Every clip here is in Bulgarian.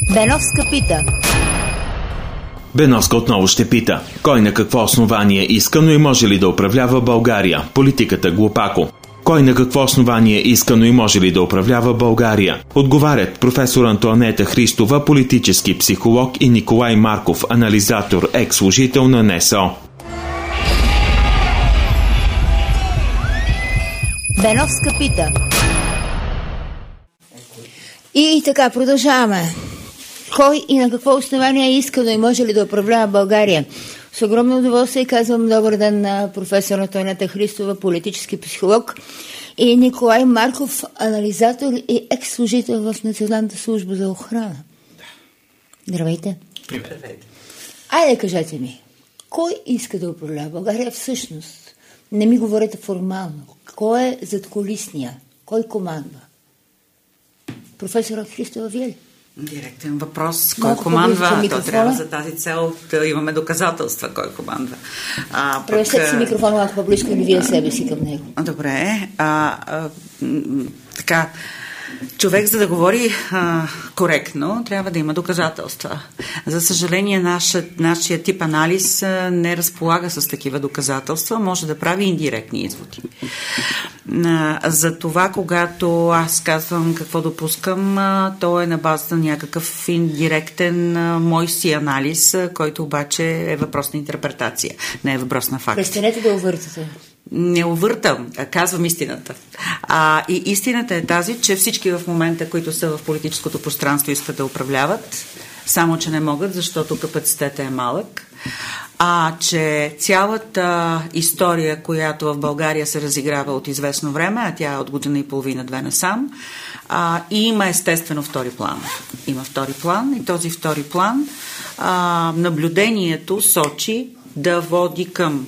Беновска пита. Беновска отново ще пита. Кой на какво основание искано и може ли да управлява България? Политиката глупако. Кой на какво основание искано и може ли да управлява България? Отговарят професор Антоанета Христова, политически психолог, и Николай Марков, анализатор, екс-служител на НСО. Беновска пита. И така, продължаваме. Кой и на какво основание е искано и може ли да управлява България? С огромно удоволствие казвам добър ден на професор Антоанета Христова, политически психолог, и Николай Марков, анализатор и екс-служител в Националната служба за охрана. Здравейте. Здравейте. Айде, кажете ми, кой иска да управлява България всъщност? Не ми говорите формално. Кой е задкулисния? Кой командва? Професора Христова, вие ли? Директен въпрос. Кой командва? То трябва за тази цел да имаме доказателства. Кой командва? Превесете си микрофона малко по-близко и вие себе си към него. Добре. Така, човек, за да говори коректно, трябва да има доказателства. За съжаление, нашия тип анализ не разполага с такива доказателства, може да прави индиректни изводи. За това, когато аз казвам какво допускам, то е на базата на някакъв индиректен мой си анализ, който обаче е въпрос на интерпретация, не е въпрос на факт. Престанете да увъртате. Не увъртам, казвам истината. И истината е тази, че всички в момента, които са в политическото пространство, искат да управляват, само че не могат, защото капацитетът е малък. Че цялата история, която в България се разиграва от известно време, а тя е от година и половина-две насам, и има естествено втори план. Има втори план и този втори план наблюдението сочи да води към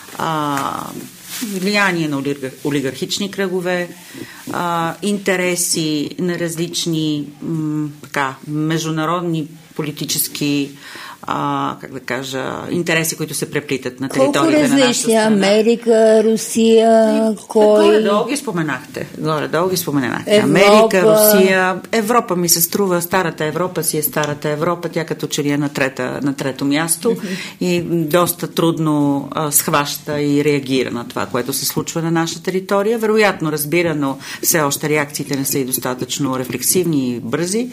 влияние на олигархични кръгове, интереси на различни международни политически интереси, които се преплитат на територията на нашата страна. Америка, Русия, Горе-долу ги споменахте. Америка, Русия, Европа ми се струва, старата Европа си е старата Европа, тя като че ли е на трето място и доста трудно схваща и реагира на това, което се случва на наша територия. Вероятно разбира, но все още реакциите не са и достатъчно рефлексивни и бързи.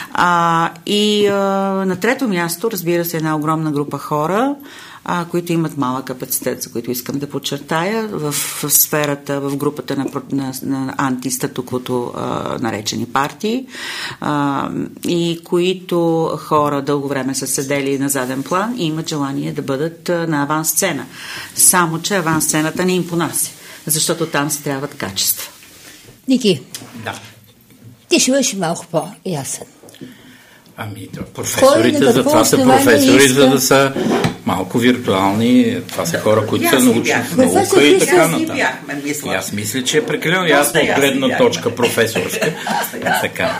На трето място, разбира се, една огромна група хора, които имат малък капацитет, за които искам да подчертая, в сферата, в групата на антистатуквото наречени партии, и които хора дълго време са седели на заден план и имат желание да бъдат на авансцена. Само че авансцената не им понася, защото там се трябват качества. Ники, да. Ти ще бъдеш малко по-ясен. Професорите за това са професори, за да са малко виртуални. Това са хора, които са научни в наука и така нататък. Аз мисля, че е прекалено ясно от гледна точка професорска. Така.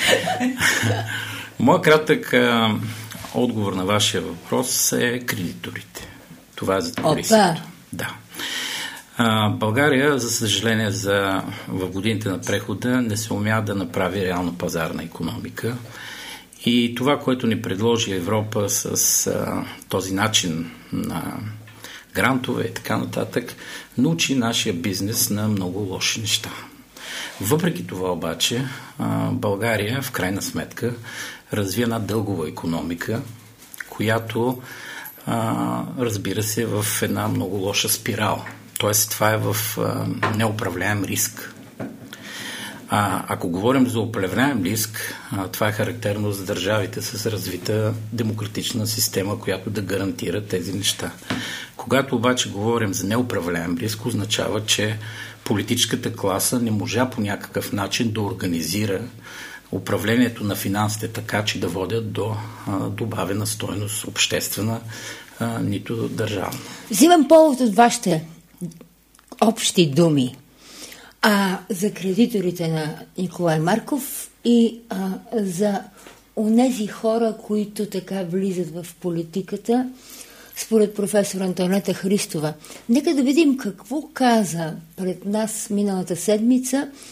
Моя кратък отговор на вашия въпрос е кредиторите. Това е задкулисието. Да. България, за съжаление, в годините на прехода не се умя да направи реално пазарна икономика. И това, което ни предложи Европа с този начин на грантове и така нататък, научи нашия бизнес на много лоши неща. Въпреки това обаче, България в крайна сметка разви една дългова икономика, която разбира се в една много лоша спирала. Тоест това е в неуправляем риск. Ако говорим за управляем риск, това е характерно за държавите с развита демократична система, която да гарантира тези неща. Когато обаче говорим за неуправляем риск, означава, че политическата класа не можа по някакъв начин да организира управлението на финансите така, че да водят до добавена стойност обществена, нито държавна. Взимам повод от вашите общи думи. За кредиторите на Николай Марков и за онези хора, които така влизат в политиката, според професор Антоанета Христова. Нека да видим какво каза пред нас миналата седмица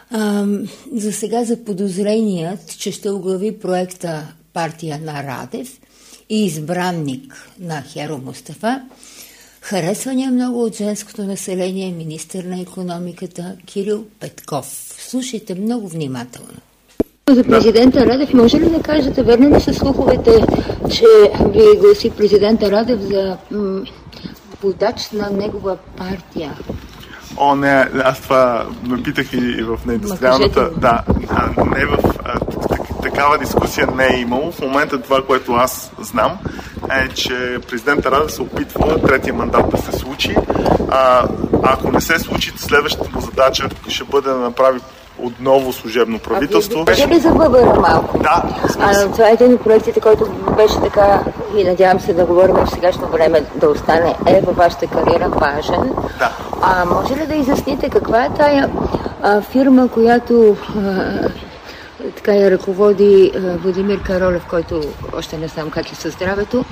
За сега за подозреният, че ще оглави проекта партия на Радев и избранник на Херо Мустафа, харесва ни много от женското население министър на икономиката Кирил Петков. Слушайте много внимателно. За президента Радев, може ли да кажете, верни ли са слуховете, че ви гласи президента Радев за водач на негова партия? О, не, аз това ме питах и в неиндустриалната. Да, не в такава дискусия не е имало. В момента това, което аз знам, е, че президента Радев се опитва третия мандат да се случи. Ако не се случи, следващата му задача ще бъде да направи отново служебно правителство. Беше ли за ББР малко? Да. Това е един от проектите, който беше така и надявам се да говорим в сегашно време да остане във вашата кариера важен. Да. Може ли да изясните каква е тая фирма, която така я ръководи Владимир Каролев, който още не знам как е със здравето,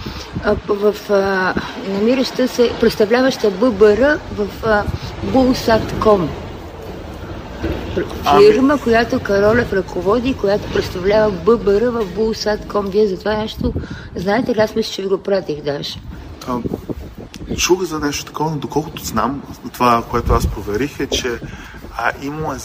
намираща се, представляваща ББР в Булсатком. Фирма, която Каролев ръководи, която представлява ББР в Булсатком. Вие за това нещо знаете ли? Аз мисля, че ви го пратих даже. Чух за нещо такова, но доколкото знам, това, което аз проверих, е, че имало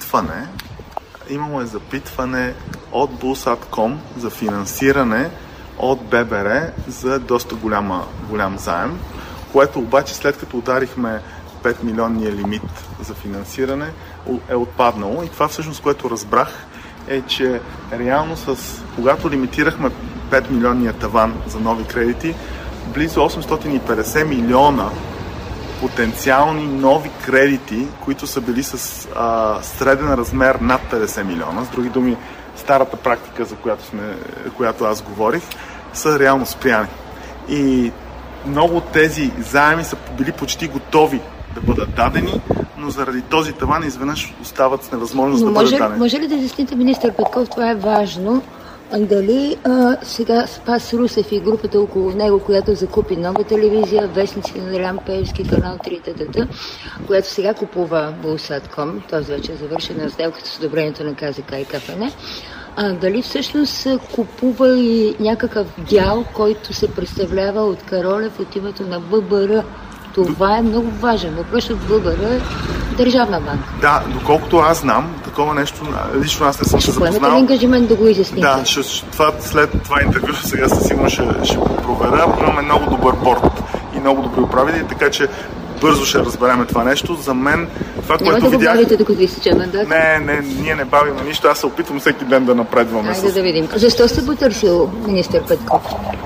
е запитване от Булсатком за финансиране от ББР за доста голям заем, което обаче след като ударихме 5 милионния лимит за финансиране е отпаднало. И това всъщност, което разбрах, е, че реално когато лимитирахме 5 милионния таван за нови кредити, близо 850 милиона потенциални нови кредити, които са били с среден размер над 50 милиона. С други думи, старата практика, за която аз говорих, са реално спряни. И много от тези заеми са били почти готови да бъдат дадени, но заради този таван изведнъж остават с невъзможност да бъдат дадени. Може ли да изясните, министър Петков, това е важно, дали сега Спас Русев и групата около него, която закупи нова телевизия, вестниците на Делян Пеевски, канал 3, която сега купува Булсатком, т.е. вече е завършена сделката с одобрението на КЗК и КФН, дали всъщност купува и някакъв дял, който се представлява от Каролев от името на ББР? Това е много важен въпрос, защото ББР е държавна банка. Да, доколкото аз знам, такова нещо, лично аз не съм се запознал. Ще поемете ли ангажимент да го изясните? Да, след това интервю сега със сигурност ще го проверя. Имаме много добър борд и много добри управители, така че бързо ще разберем това нещо. За мен това, което видях... Няма да го бавите, докато ви изтече мандат? Не, ние не бавим нищо. Аз се опитвам всеки ден да напредваме. Айде да видим. Защо сте потърсил министър Петков?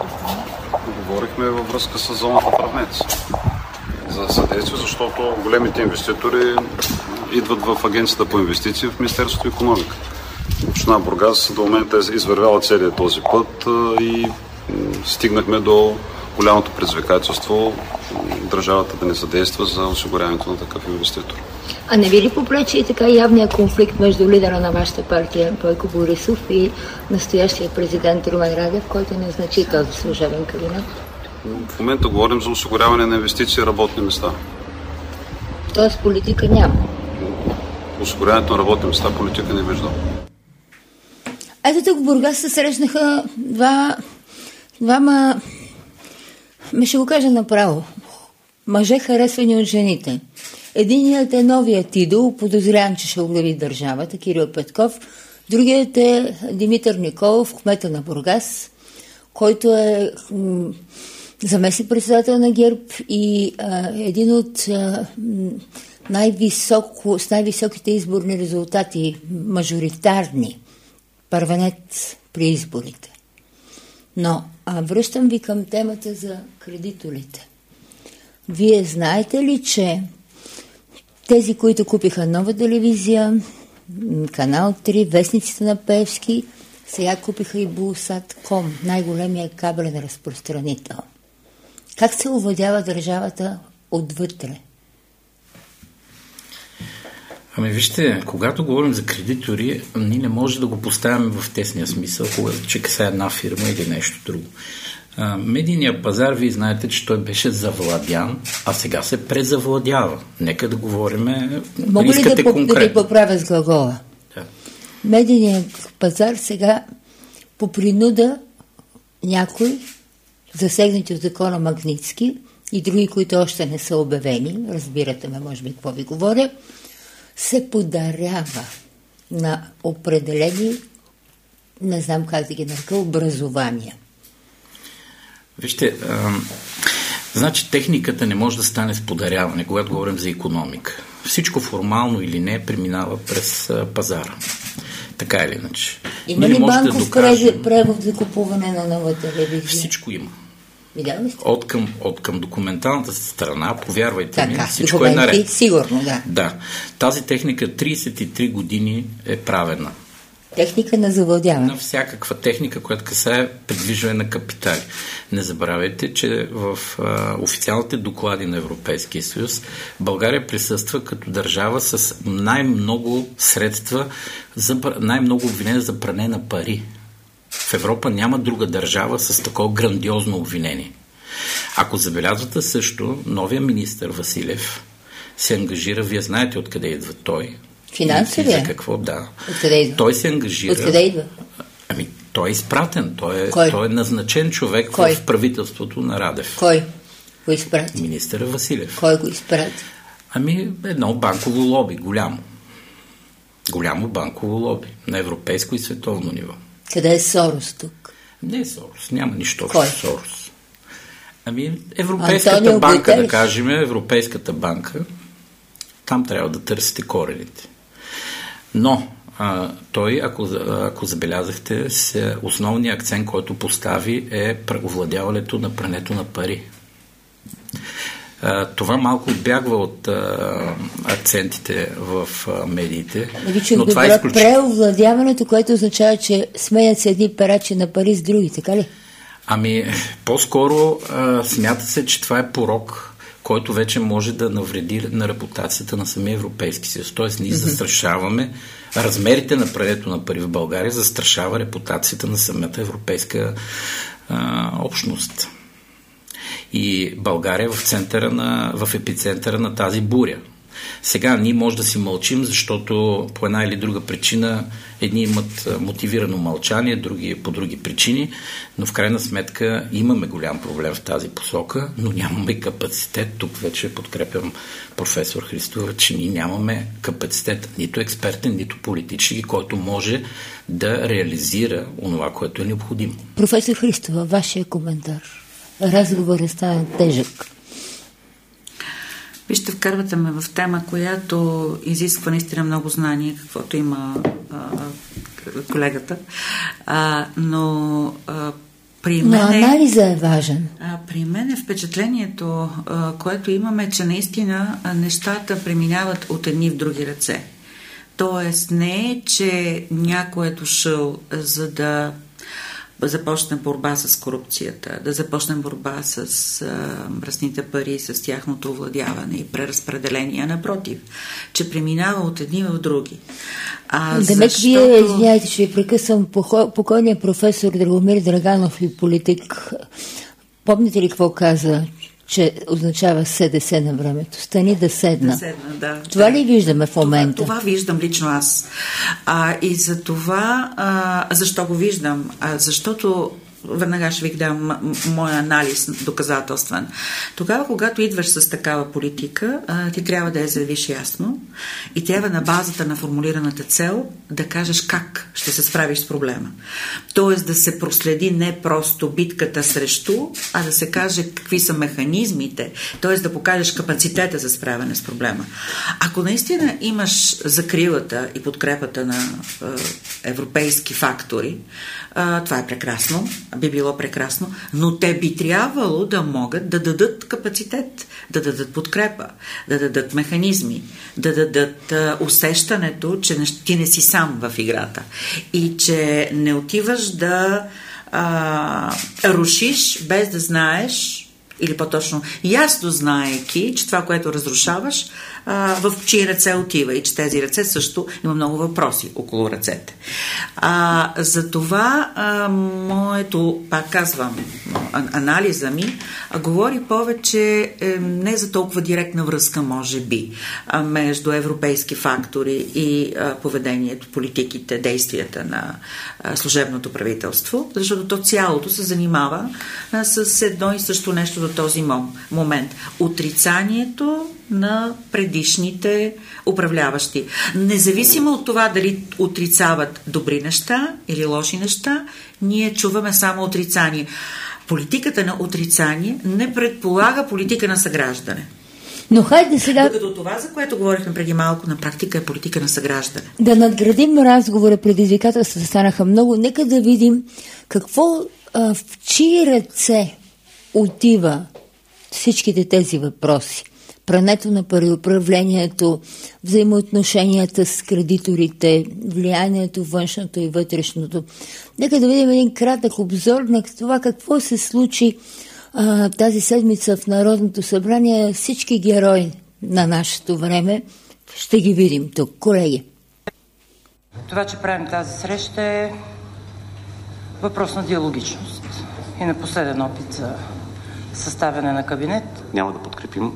Говорихме във връзка с зоната Правнец. За съдействие, защото големите инвеститори идват в агенцията по инвестиции в Министерството на икономика. Община Бургас до момента е извървяла целият този път и стигнахме до голямото предизвикателство държавата да не съдейства за осигуряването на такъв инвеститор. А не ви ли попречи и така явния конфликт между лидера на вашата партия Бойко Борисов и настоящия президент Румен Радев, който назначи този служебен кабинет? В момента говорим за осигуряване на инвестиции и работни места. Тоест политика няма? Осигуряването на работни места политика не виждам. Ето тук в Бургас се срещнаха двама, ще го кажа направо, мъже харесвани от жените. Единият е новият идол, подозрян, че ще оглави държавата, Кирил Петков. Другият е Димитър Николов, кмета на Бургас, който е заместник председател на ГЕРБ и един от с най-високите изборни резултати, мажоритарни, първенец при изборите. Но връщам ви към темата за кредиторите. Вие знаете ли, че тези, които купиха нова телевизия, канал 3, вестниците на Пеевски, сега купиха и Булсатком, най-големия кабелен разпространител. Как се овладява държавата отвътре? Вижте, когато говорим за кредитори, ние не може да го поставяме в тесния смисъл, че касае една фирма или нещо друго. Медийният пазар, вие знаете, че той беше завладян, а сега се презавладява. Нека да говорим. Мога ли да ви поправя с глагола? Да. Медийният пазар сега по принуда някой, засегнати от закона Магнитски и други, които още не са обявени, разбирате ме, може би, какво ви говоря, се подарява на определени, не знам как да ги нарека, образования. Вижте, значи техниката не може да стане с подаряване, когато говорим за икономика. Всичко формално или не преминава през пазара. Така или иначе. Има ли банков превод за купуване на нова телевизия? Всичко има. От към документалната страна, повярвайте ми, всичко е наред. Сигурно, да. Да. Тази техника 33 години е правена. Техника на завладяване. На всякаква техника, която касае придвижване на капитали. Не забравяйте, че в официалните доклади на Европейския съюз България присъства като държава с най-много средства, най-много обвинения за пране на пари. В Европа няма друга държава с такова грандиозно обвинение. Ако забелязвате също, новия министър Василев се ангажира, вие знаете откъде идва той. Финансови? За какво, да. Откъде идва? Той се ангажира. Откъде идва? Той е изпратен. Той е назначен човек в правителството на Радев. Кой го изпрати? Министър Василев. Кой го изпрати? Едно банково лоби, голямо. Голямо банково лоби. На европейско и световно ниво. Къде е Сорос тук? Не е Сорос. Няма нищо Кой? с Сорос. Европейската банка, да кажем, Европейската банка, там трябва да търсите корените. Но той, ако забелязахте, основният акцент, който постави е овладяването на прането на пари. Това малко отбягва от акцентите в медиите. Но това е преовладяването, което означава, че сменят се едни перачи на пари с други, така ли? По-скоро смята се, че това е порок, който вече може да навреди на репутацията на самия Европейски съюз. Тоест, ние застрашаваме размерите на прането на пари в България, застрашава репутацията на самата европейска общност. И България в епицентъра на тази буря. Сега ние може да си мълчим, защото по една или друга причина едни имат мотивирано мълчание, други по други причини, но в крайна сметка имаме голям проблем в тази посока, но нямаме капацитет. Тук вече подкрепям професор Христова, че ние нямаме капацитет, нито експертен, нито политически, който може да реализира онова, което е необходимо. Професор Христова, вашия коментар. Разговорът стана тежък. Вижте, вкарвате ме в тема, която изисква наистина много знание, каквото има колегата. Но анализа е важен. При мен е впечатлението, което имаме, че наистина нещата преминават от едни в други ръце. Тоест не е, че някой е дошъл за да започнем борба с корупцията, да започнем борба с мръсните пари, с тяхното овладяване и преразпределение. Напротив, че преминава от едни в други. Вие, извиняйте, ще ви прекъсвам, покойният професор Драгомир Драганов и политик, помните ли какво каза, че означава СДС на времето? Стани да седна. Да седна, да. Това ли виждаме в момента? Това виждам лично аз. И за това, защо го виждам? Защото веднага ще ви дам моя анализ доказателствен. Тогава, когато идваш с такава политика, ти трябва да я заявиш ясно и трябва на базата на формулираната цел да кажеш как ще се справиш с проблема. Тоест да се проследи не просто битката срещу, а да се каже какви са механизмите, т.е. да покажеш капацитета за справяне с проблема. Ако наистина имаш закрилата и подкрепата на европейски фактори, това е прекрасно, би било прекрасно, но те би трябвало да могат да дадат капацитет, да дадат подкрепа, да дадат механизми, да дадат усещането, че ти не си сам в играта и че не отиваш да рушиш без да знаеш или по-точно ясно знаейки, че това, което разрушаваш, в чии ръце отива и че тези ръце също има много въпроси около ръцете. За това моето, пак казвам, анализа ми говори повече не за толкова директна връзка, може би, между европейски фактори и поведението, политиките, действията на служебното правителство, защото то цялото се занимава с едно и също нещо до този момент. Отрицанието на предишните управляващи. Независимо от това дали отрицават добри неща или лоши неща, ние чуваме само отрицание. Политиката на отрицание не предполага политика на съграждане. Но хайде сега... Докато това, за което говорихме преди малко, на практика е политика на съграждане. Да надградим разговора, предизвикателствата станаха много. Нека да видим какво в чии ръце отива всичките тези въпроси. Прането на пари, управлението, взаимоотношенията с кредиторите, влиянието външното и вътрешното. Нека да видим един кратък обзор на това какво се случи тази седмица в Народното събрание. Всички герои на нашето време ще ги видим тук. Колеги. Това, че правим тази среща, е въпрос на диалогичност и на последен опит за съставяне на кабинет. Няма да подкрепим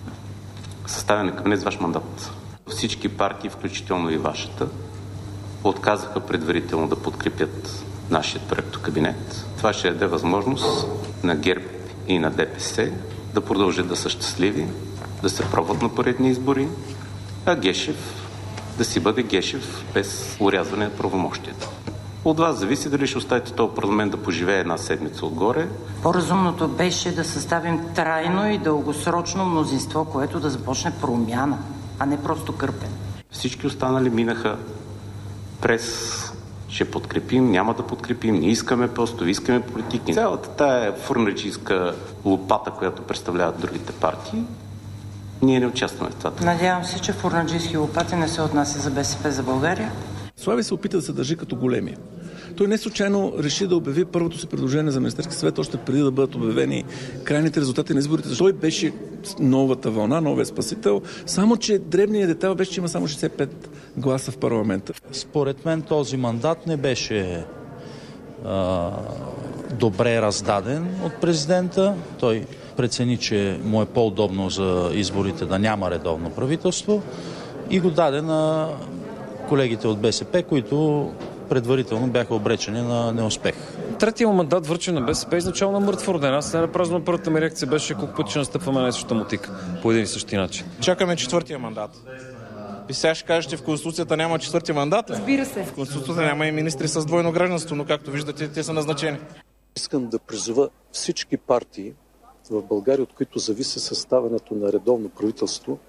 съставяне на кабинет с ваш мандат. Всички партии, включително и вашата, отказаха предварително да подкрепят нашия проектокабинет. Това ще даде възможност на ГЕРБ и на ДПС да продължат да са щастливи, да се пробват на поредни избори, а Гешев да си бъде Гешев без урязване на правомощията. От вас зависи дали ще оставите този парламент да поживее една седмица отгоре. По-разумното беше да съставим трайно и дългосрочно мнозинство, което да започне промяна, а не просто кърпен. Всички останали минаха през ще подкрепим, няма да подкрепим, не искаме просто, искаме политики. Цялата тая фурнаджийска лопата, която представляват другите партии, ние не участваме в това. Надявам се, че фурнаджийски лопати не се отнася за БСП за България. Слави се опита да се държи като големи. Той не случайно реши да обяви първото си предложение за Министерски съвет още преди да бъдат обявени крайните резултати на изборите. Той беше новата вълна, новия спасител, само че дребният детайл беше, че има само 65 гласа в парламента. Според мен този мандат не беше добре раздаден от президента. Той прецени, че му е по-удобно за изборите да няма редовно правителство и го даде на колегите от БСП, които предварително бяха обречени на неуспех. Третия мандат връчен на БСП изначално мъртво роден. Аз не напразно първата ми реакция беше колко пъти ще настъпваме на същата мотика по един и същи начин. Чакаме четвъртия мандат. И сега ще кажете, в Конституцията няма четвърти мандат? Разбира се. В Конституцията няма и министри с двойно гражданство, но както виждате, те са назначени. Искам да призова всички партии в България, от които зависи съставянето на редовно правителство,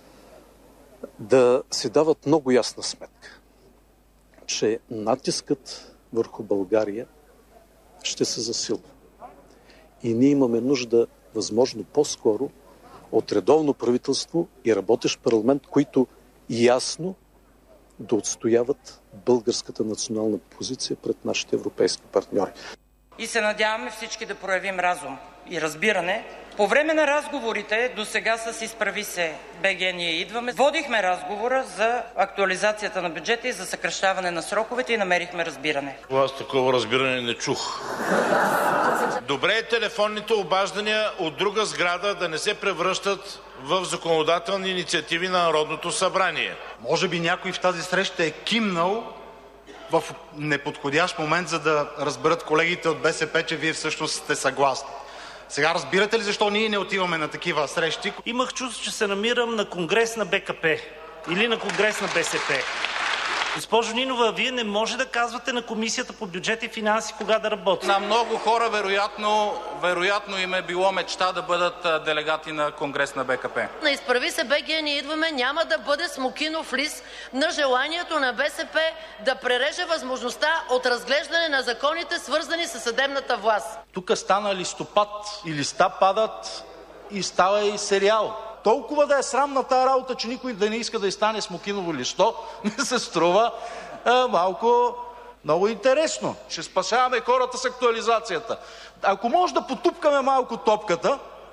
да си дават много ясна сметка, че натискът върху България ще се засилва. И ние имаме нужда, възможно по-скоро, от редовно правителство и работещ парламент, които ясно да отстояват българската национална позиция пред нашите европейски партньори. И се надяваме всички да проявим разум и разбиране. По време на разговорите до сега с Изправи се БГ ние идваме. Водихме разговора за актуализацията на бюджета и за съкращаване на сроковете и намерихме разбиране. Аз такова разбиране не чух. Добре е телефонните обаждания от друга сграда да не се превръщат в законодателни инициативи на Народното събрание. Може би някой в тази среща е кимнал в неподходящ момент, за да разберат колегите от БСП, че вие всъщност сте съгласни. Сега разбирате ли защо ние не отиваме на такива срещи? Имах чувство, че се намирам на конгрес на БКП или на конгрес на БСП. Госпожо Нинова, вие не може да казвате на Комисията по бюджет и финанси кога да работи. На много хора вероятно им е било мечта да бъдат делегати на конгрес на БКП. На Изправи се БГ ние идваме, няма да бъде смокинов лист на желанието на БСП да пререже възможността от разглеждане на законите, свързани с съдебната власт. Тук стана листопад и листа падат и става и сериал. Толкова да е срамна тази работа, че никой да не иска да й стане смокиново листо, ми се струва малко много интересно. Ще спасяваме хората с актуализацията. Ако може да потупкаме малко топката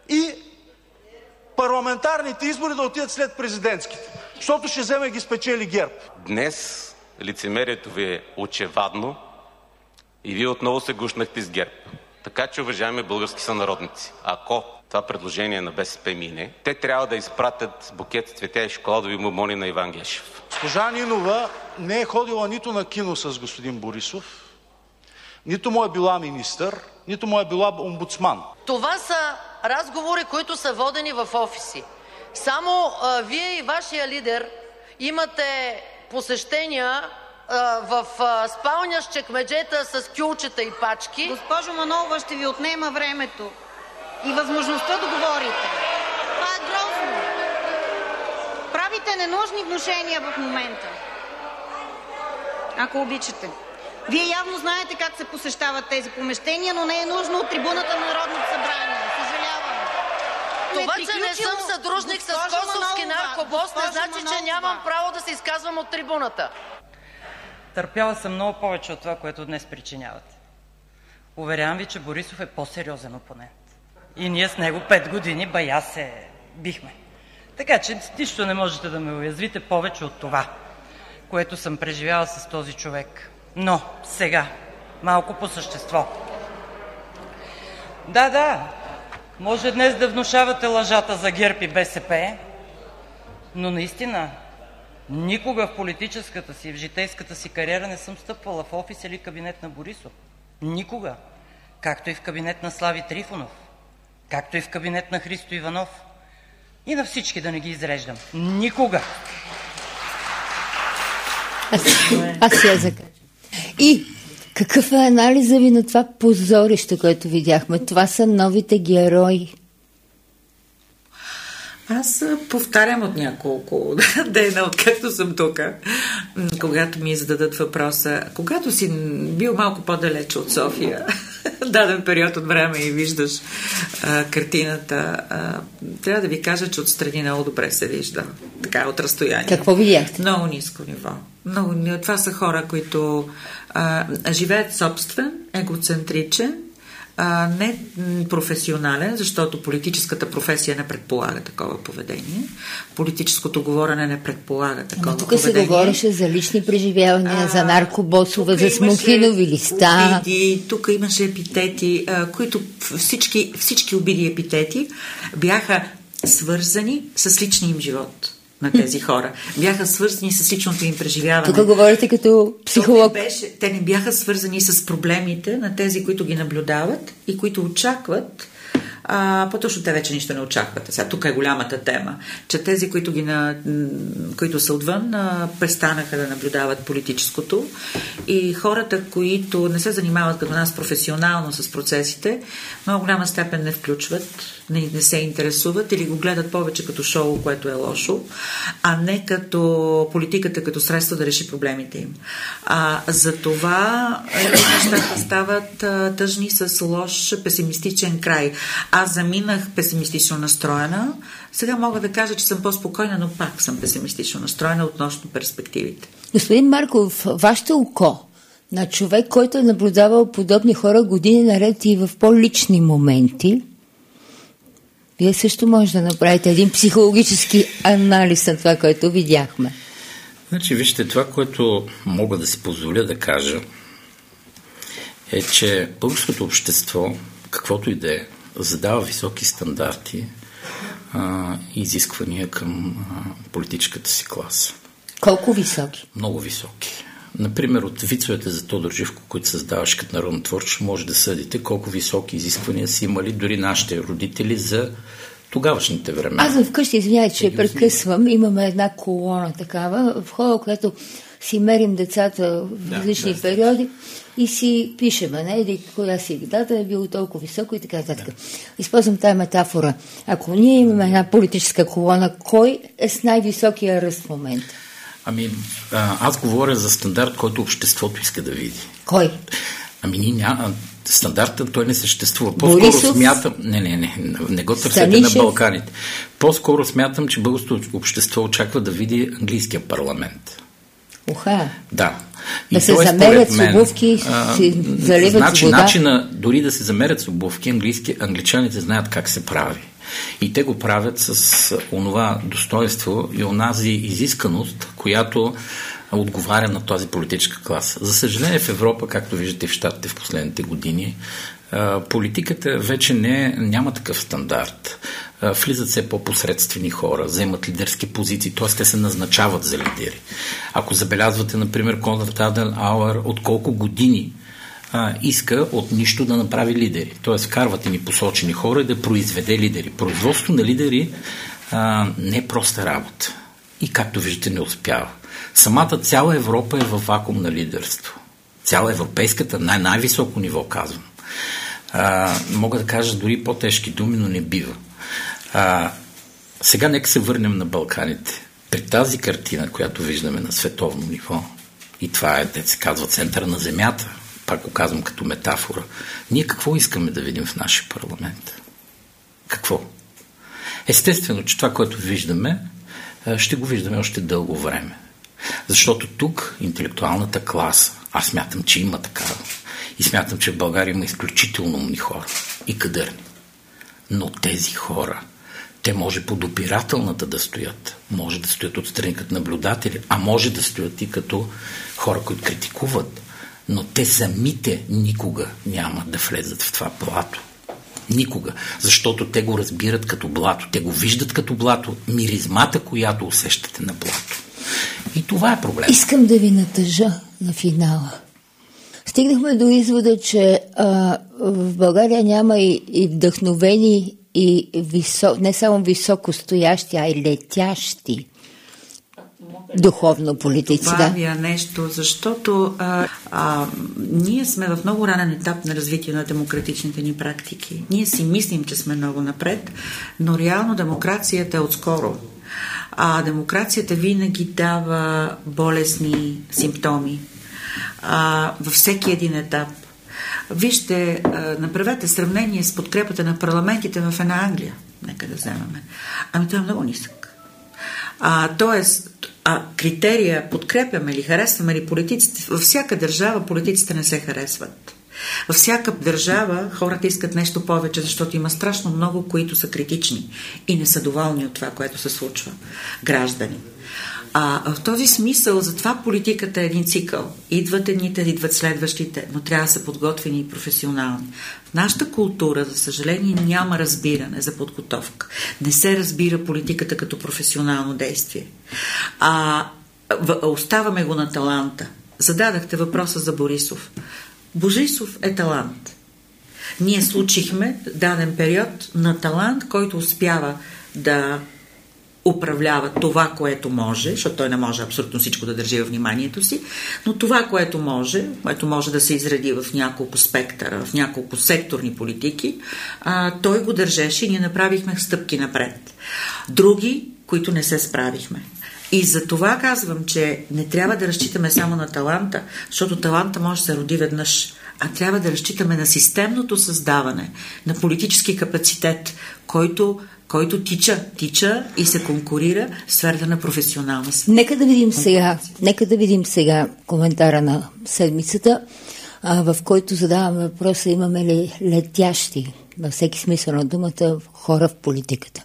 и парламентарните избори да отидат след президентските, защото ще вземе ги спечели ГЕРБ. Днес лицемерието ви е очевадно и вие отново се гушнахте с ГЕРБ. Така че, уважаеми български сънародници, ако това предложение на БСП мине, те трябва да изпратят букет с цветя и шоколадови бонбони на Иван Гешев. Госпожа Нинова не е ходила нито на кино с господин Борисов, нито му е била министър, нито му е била омбудсман. Това са разговори, които са водени в офиси. Само вие и вашия лидер имате посещения в спалня с чекмеджета, с кюлчета и пачки. Госпожо Манолова, ще ви отнема времето и възможността да говорите. Това е грозно. Правите ненужни внушения в момента. Ако обичате. Вие явно знаете как се посещават тези помещения, но не е нужно от трибуната на Народното събрание. Съжалявам. Това, че не съм съдружник с косовски наркобос, не значи, че нямам право да се изказвам от трибуната. Търпяла съм много повече от това, което днес причинявате. Уверявам ви, че Борисов е по-сериозен опонент. И ние с него 5 години бая се бихме. Така че нищо не можете да ме уязвите повече от това, което съм преживяла с този човек. Но сега, малко по същество. Да, може днес да внушавате лъжата за ГЕРБ и БСП, но наистина никога в политическата си, в житейската си кариера не съм стъпвала в офис или кабинет на Борисов. Никога. Както и в кабинет на Слави Трифонов, както и в кабинет на Христо Иванов. И на всички да не ги изреждам. Никога. Аз я закачам. И какъв е анализа ви на това позорище, което видяхме? Това са новите герои. Аз повтарям от няколко дена, откакто съм тук, когато ми зададат въпроса, когато си бил малко по-далече от София, даден период от време и виждаш картината, трябва да ви кажа, че отстрани много добре се вижда, така от разстояние. Какво видяхте? Много ниско ниво. Това са хора, които живеят собствен, егоцентричен, не професионален, защото политическата професия не предполага такова поведение. Политическото говорене не предполага такова тук поведение. Тук се говореше за лични преживявания, за наркобосове, за смокинови листа. Обиди, тук имаше епитети, които всички обиди епитети бяха свързани с личния им живот на тези хора. Бяха свързани с личното им преживяване. Тук говорите като психолог. Те не бяха свързани с проблемите на тези, които ги наблюдават и които очакват. По-точно те вече нищо не очакват. Сега тук е голямата тема, че тези, които са отвън, престанаха да наблюдават политическото и хората, които не се занимават като нас професионално с процесите, в много голяма степен не включват, не се интересуват или го гледат повече като шоу, което е лошо, а не като политиката, като средство да реши проблемите им. За това нещата стават тъжни с лош, песимистичен край. Аз заминах песимистично настроена. Сега мога да кажа, че съм по-спокойна, но пак съм песимистично настроена относно перспективите. Господин Марков, вашето око на човек, който е наблюдавал подобни хора години наред и в по-лични моменти, вие също може да направите един психологически анализ на това, което видяхме. Значи, вижте, това, което мога да си позволя да кажа, е, че българското общество, каквото и да е, задава високи стандарти и изисквания към политическата си класа. Колко високи? Много високи. Например, от вицовете за Тодор Живко, които създаваш като народно творчество, може да съдите колко високи изисквания са имали дори нашите родители за тогавашните времена. Аз вкъщи, извинявайте, че прекъсвам, имаме една колона такава, в хода, която си мерим децата в различни периоди и си пишеме, не? Коя си дата е било толкова високо и така нататък. Използвам тая метафора. Ако ние имаме една политическа колона, кой е с най-високия ръст в момента? Аз говоря за стандарт, който обществото иска да види. Кой? Стандартът той не съществува. По-скоро смятам... Не го търсете на Балканите. По-скоро смятам, че българското общество очаква да види английския парламент. Да. Да се замерят с обувки, заливат с вода. Начина дори да се замерят с обувки, англичаните знаят как се прави. И те го правят с онова достоинство и онази изисканост, която отговаря на тази политическа класа. За съжаление в Европа, както виждате в Щатите в последните години, политиката вече няма такъв стандарт. Влизат все по-посредствени хора, вземат лидерски позиции, т.е. те се назначават за лидери. Ако забелязвате, например, Конрад Аденауер от колко години иска от нищо да направи лидери. Т.е. вкарвате ни посочени хора и да произведе лидери. Производство на лидери не е проста работа. И както виждате, не успява. Самата цяла Европа е във вакуум на лидерство. Цяла европейската, най-високо ниво, казвам. Мога да кажа дори по-тежки думи, но не бива. Сега нека се върнем на Балканите. При тази картина, която виждаме на световно ниво, и това е, се казва, центъра на земята, пак го казвам като метафора, ние какво искаме да видим в нашия парламент? Какво? Естествено, че това, което виждаме, ще го виждаме още дълго време. Защото тук интелектуалната класа, аз смятам, че има такава, и смятам, че в България има изключително умни хора и кадърни. Но тези хора, те може под опирателната да стоят, може да стоят отстрани като наблюдатели, а може да стоят и като хора, които критикуват, но те самите никога няма да влезат в това блато. Никога. Защото те го разбират като блато. Те го виждат като блато. Миризмата, която усещате на блато. И това е проблем. Искам да ви натъжа на финала. Стигнахме до извода, че в България няма и вдъхновени, и не само високостоящи, а и летящи духовно политици. Добавя нещо, защото ние сме в много ранен етап на развитие на демократичните ни практики. Ние си мислим, че сме много напред, но реално демокрацията е отскоро. Демокрацията винаги дава болесни симптоми във всеки един етап. Вижте, направете сравнение с подкрепата на парламентите в една Англия. Нека да вземаме. Това е много нисък. Тоест, критерия подкрепяме ли, харесваме ли политиците, във всяка държава политиците не се харесват. Във всяка държава хората искат нещо повече, защото има страшно много, които са критични и не са доволни от това, което се случва. Граждани. В този смисъл, затова политиката е един цикъл. Идват едните, идват следващите, но трябва да са подготвени и професионални. В нашата култура, за съжаление, няма разбиране за подготовка. Не се разбира политиката като професионално действие. Оставаме го на таланта. Зададахте въпроса за Борисов. Борисов е талант. Ние случихме даден период на талант, който успява да управлява това, което може, защото той не може абсолютно всичко да държи във вниманието си, но това, което може да се изреди в няколко спектъра, в няколко секторни политики, той го държеше и ние направихме стъпки напред. Други, които не се справихме. И за това казвам, че не трябва да разчитаме само на таланта, защото таланта може да се роди веднъж, а трябва да разчитаме на системното създаване, на политически капацитет, който тича и се конкурира в сферата на професионална си. Нека да видим сега коментара на седмицата, в който задаваме въпроса: имаме ли летящи, във всеки смисъл на думата, хора в политиката?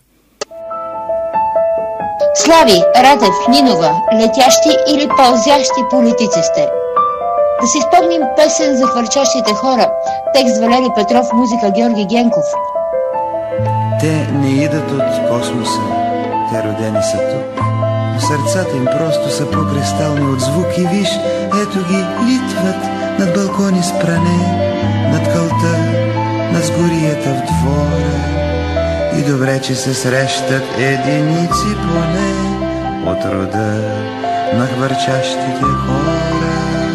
Слави, Радев, Нинова, летящи или пълзящи политици сте? Да си спомним песен за хвърчащите хора. Текст Валери Петров, музика Георги Генков. Те не идат от космоса, те родени са тук. Сърцата им просто са по-кристални от звук и виж, ето ги литват над балкони с пране, над кълта, над сгорията в двора. И добре, че се срещат единици поне от рода на хвърчащите хора.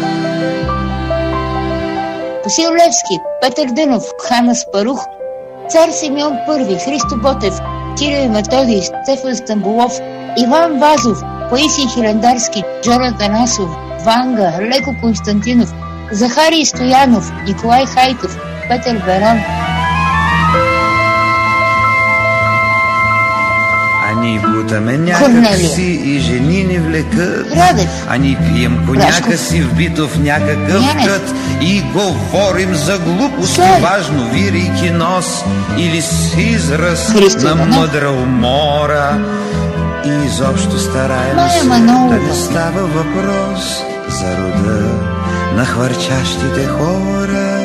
Васил Левски, Петър Дънов, Хана Спарух, Цар Симеон I, Христо Ботев, Кирил и Методий, Стефан Стамболов, Иван Вазов, Паисий Хилендарски, Джон Танасов, Ванга, Леко Константинов, Захарий Стоянов, Николай Хайков, Петър Беран. А Ние бутаме някакси и жени ни влекат, а ние пием коняка си вбито в някакъв кът и говорим за глупости, важно вирайки нос или с израз на мъдра умора. И изобщо стараем се да не става въпрос за рода на хвърчащите хора.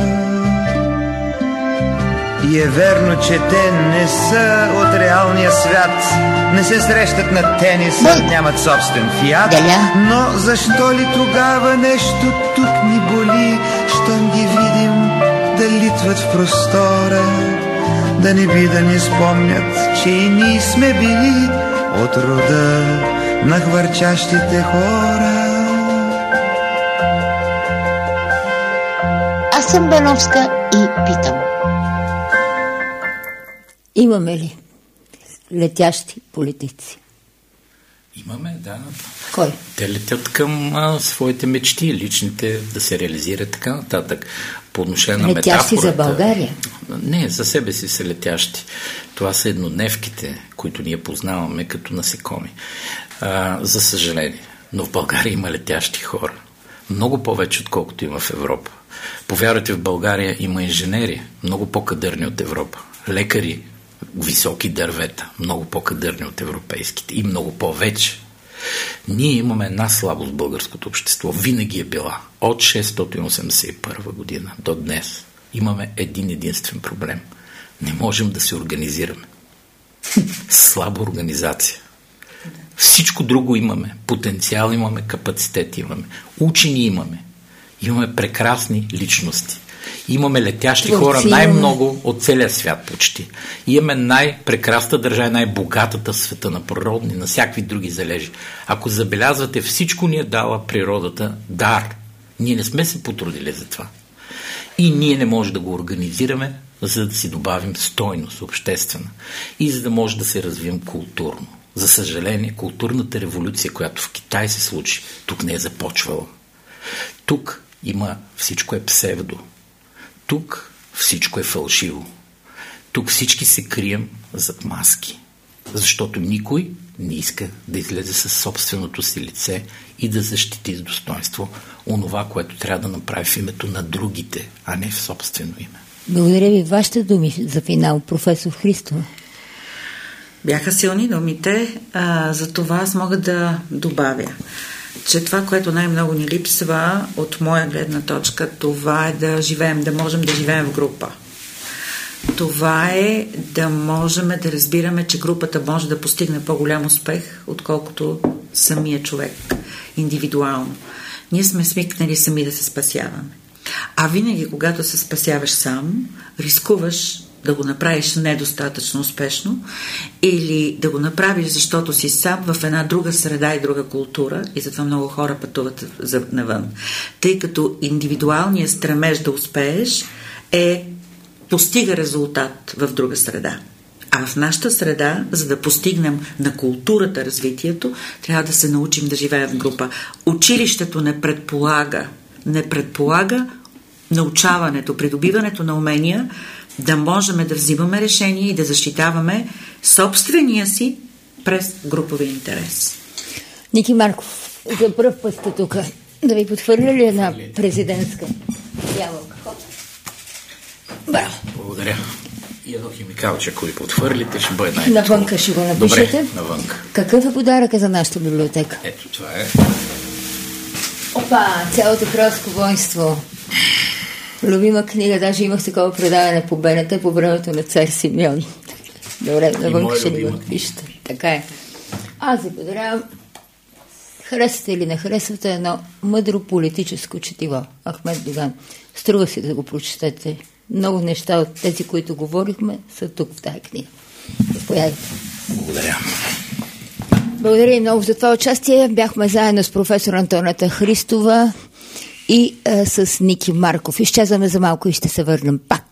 И е верно, че те не са от реалния свят, не се срещат на тениса, нямат собствен фиат. Но защо ли тогава нещо тук ни боли, щом ги видим да литват в простора? Да не би да ни спомнят, че и ние сме били от рода на хвърчащите хора. Аз съм Бановска и питам. Имаме ли летящи политици? Имаме, да. Кой? Те летят към своите мечти, личните, да се реализират така нататък. По отношение на метафората... Летящи за България? Не, за себе си са летящи. Това са еднодневките, които ние познаваме като насекоми. За съжаление. Но в България има летящи хора. Много повече, отколкото има в Европа. Повярвайте, в България има инженери, много по-кадърни от Европа. Лекари, високи дървета, много по-кадърни от европейските и много повече. Ние имаме една слабост в българското общество. Винаги е била. От 681 година до днес имаме един единствен проблем. Не можем да се организираме. Слаба организация. Всичко друго имаме. Потенциал имаме, капацитет имаме. Учени имаме. Имаме прекрасни личности. Имаме летящи хора най-много от целия свят почти. Имаме най-прекрасната държава, най-богатата в света на природни, на всякакви други залежи. Ако забелязвате, всичко ни е дала природата дар. Ние не сме се потрудили за това. И ние не можем да го организираме, за да си добавим стойност обществена и за да може да се развием културно. За съжаление, културната революция, която в Китай се случи, тук не е започвала. Тук има всичко е псевдо. Тук всичко е фалшиво. Тук всички се крием зад маски. Защото никой не иска да излезе със собственото си лице и да защити с достоинство онова, което трябва да направи в името на другите, а не в собствено име. Благодаря ви. Вашите думи за финал, професор Христова. Бяха силни думите, за това аз мога да добавя, че това, което най-много ни липсва от моя гледна точка, това е да живеем, да можем да живеем в група. Това е да можем да разбираме, че групата може да постигне по-голям успех, отколкото самия човек, индивидуално. Ние сме свикнали сами да се спасяваме. А винаги, когато се спасяваш сам, рискуваш да го направиш недостатъчно успешно или да го направиш, защото си сам в една друга среда и друга култура и затова много хора пътуват навън. Тъй като индивидуалният стремеж да успееш постига резултат в друга среда. А в нашата среда, за да постигнем на културата развитието, трябва да се научим да живеем в група. Училището не предполага научаването, придобиването на умения, да можем да взимаме решения и да защитаваме собствения си през групови интерес. Ники Марков, за пръв път сте тук. Да ви подхвърля ли една президентска ябълка? Браво! Благодаря. И едно химикалче, ако ви подхвърлите, ще бъде най-добре. Навънка ще го напишете. Добре, навънка. Какъв е подаръка за нашата библиотека? Ето, това е. Опа, цялото кралско воинство. Любима книга, даже имах такова предаване по БНТ по времето на цар Симеон. Добре, навънка ще ни го напишете. Така е. Аз ви подарявам, харесвате или не харесвате, едно мъдро политическо четиво. Ахмед Доган. Струва си да го прочетете. Много неща от тези, които говорихме, са тук в тази книга. Заповядайте. Благодаря. Благодаря и много за това участие. Бяхме заедно с професор Антонета Христова и с Ники Марков. Изчезваме за малко и ще се върнем пак.